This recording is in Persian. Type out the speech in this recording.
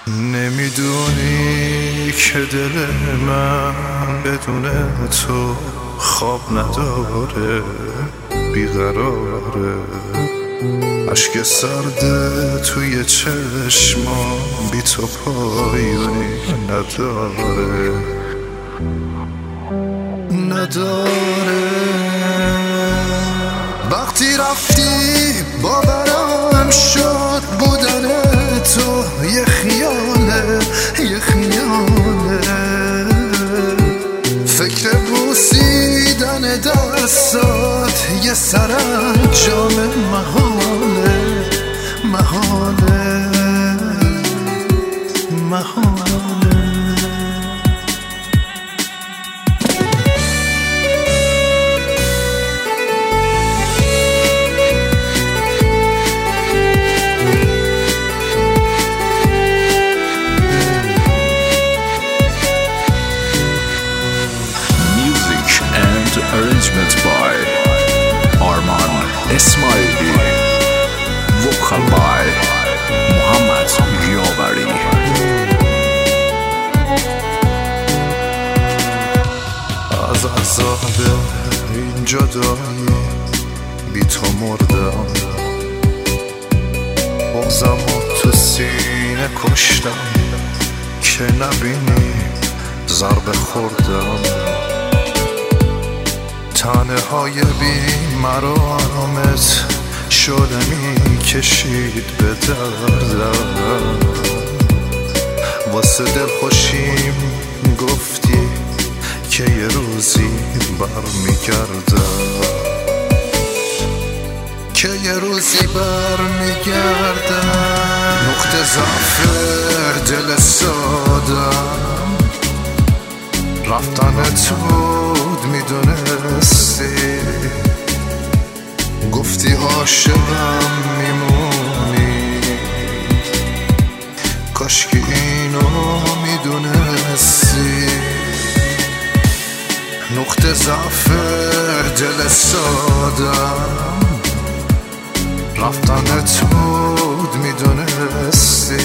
نمیدونی که دل من بدون تو خواب نداره، بیقراره. اشک سرده توی چشمام بی تو پایونی نداره. وقتی رفتی باورم شد بودن تو یه خیاله، یه خیاله. فکر بوسیدن دستات یه سرانجام محاله، محاله، محاله. Arrangement by Arman Esmaili, vocal by Muhammad Yavari. از عذاب این جدایی بی تو مردم، بغضمو تو سینه کشتم که نبینی ضربه خوردم. تنه های بی مرامت شده می کشید به دردم. واسه دل خوشیم گفتی که یه روزی برمیگردم، که یه روزی برمیگردم. نقطه ضعف دل سادم رفتنت بود میدونستی، گفتی عاشقم میمونی. کاشکی اینو میدونستی. نقطه ضعف دل سادم رفتنت بود میدونستی،